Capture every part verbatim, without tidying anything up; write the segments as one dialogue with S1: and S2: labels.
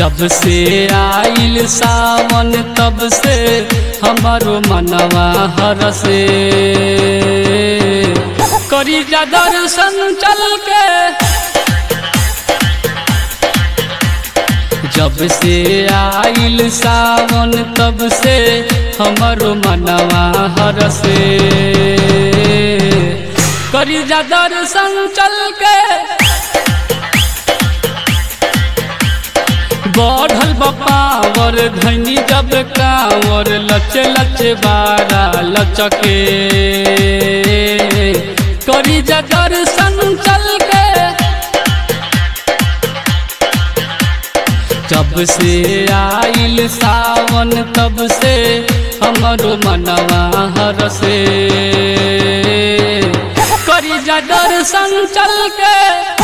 S1: जब से आइल सावन तब से हमारो मनवा हरसे करी जा दर्शन चल के। जब से आइल सावन तब से हमारो मनवा हरसे करी जा दर्शन चल के। बढ़ल बपावर धनी जब कांवर लचे लचे बारा लचके करी जा दर्शन चल के। जब से आइल सावन तब से हमारो मनवा हरसे करी जा दर्शन चल के।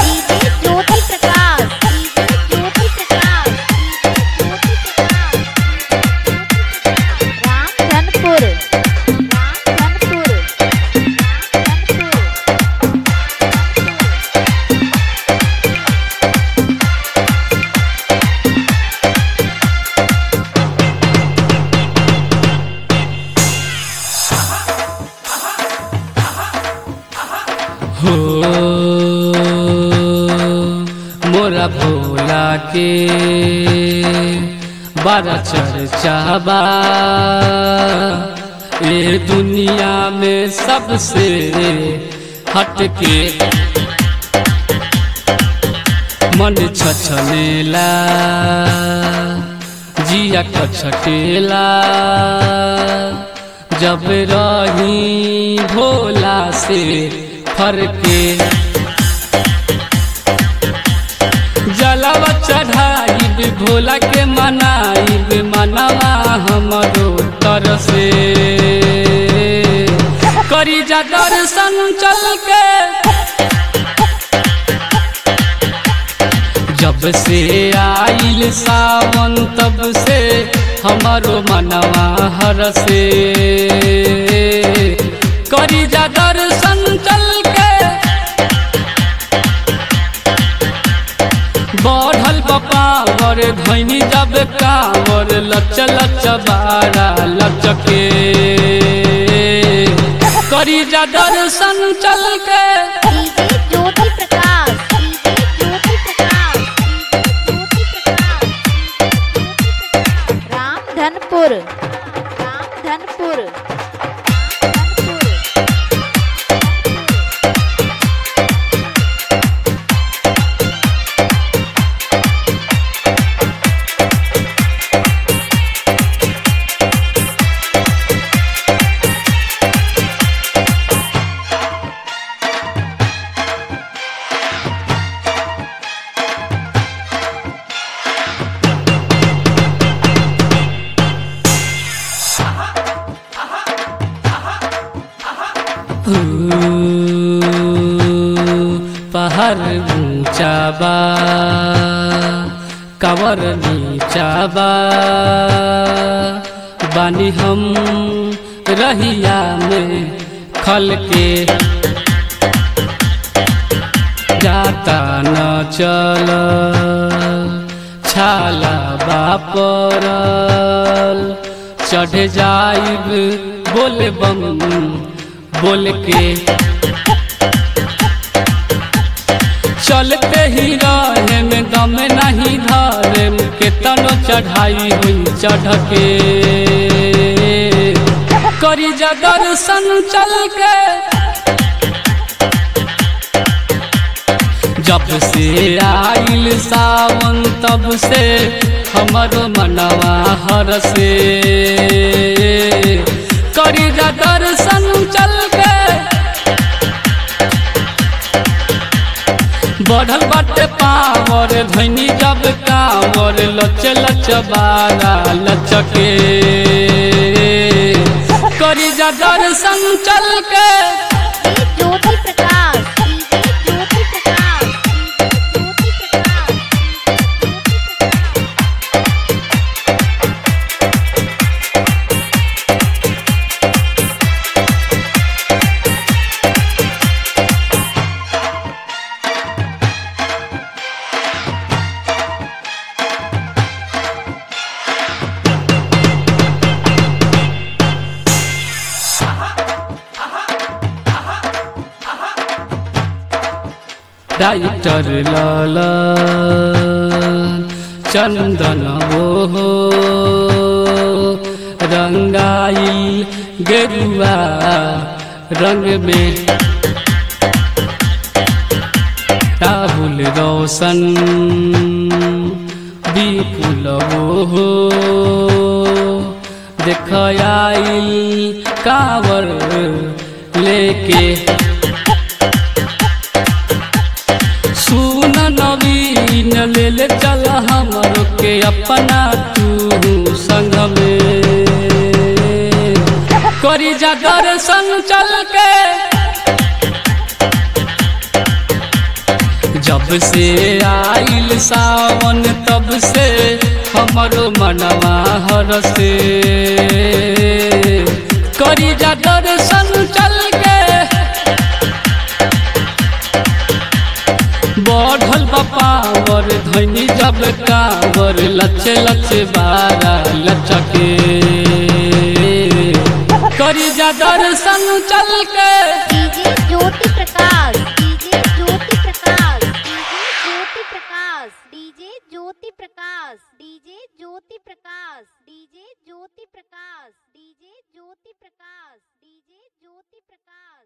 S1: हो मोरा भोला के बड़ा चर्चा बा ये दुनिया में सबसे हटके मन छछनेला जिया कछटेला जब रही भोला से फरके। जलवा चढ़ाइब भोला के मनाइब मनवा हमरो तरसे करी जा दर्शन चल के। जब से आइल सावन तब से हमारो मनवा हरसे करी जा दर्शन चल के। बढ़ल बपावर धनी जब कांवर लच लच बारा लचके करी जा दर्शन चल के।
S2: रामधनपुर रामधनपुर
S1: पहाड़ ऊंचा बा कांवर नीचा बा बानी हम रहिया में खल के जाता न चल छाला बापरल चढ़ जाइब बोले बम बोल के। चलते ही रहे में दम नहीं धरे के तनो चढ़ाई हुई चढ़ के करी जा दर्शन चल के। जब से आइल सावन तब से हमारो मनवा हरसे करी जा दर्शन चल के। बढ़ल बाटे पावर धनी जब कांवर लच लच बारा लचके करी जा दर्शन चल के। राइटर लाल चंदन वो रंगाई गेरुआ रंग में राहुल रोशन विपुल वो देख आई कांवर लेके सुन नवीन ले ले चल हमरो के अपना तू संग में करी जा दर्शन चल के जब से आइल सावन तब से हमरो मनवा हरसे करी जा दर्शन चल के बढ़ल पावर धनी जब कावर लचे लचे बारा लचके करी जा दर्शन चल के
S2: DJ Jyoti Prakash DJ Jyoti Prakash DJ Jyoti Prakash DJ Jyoti Prakash DJ Jyoti Prakash DJ Jyoti Prakash DJ Jyoti Prakash DJ Jyoti Prakash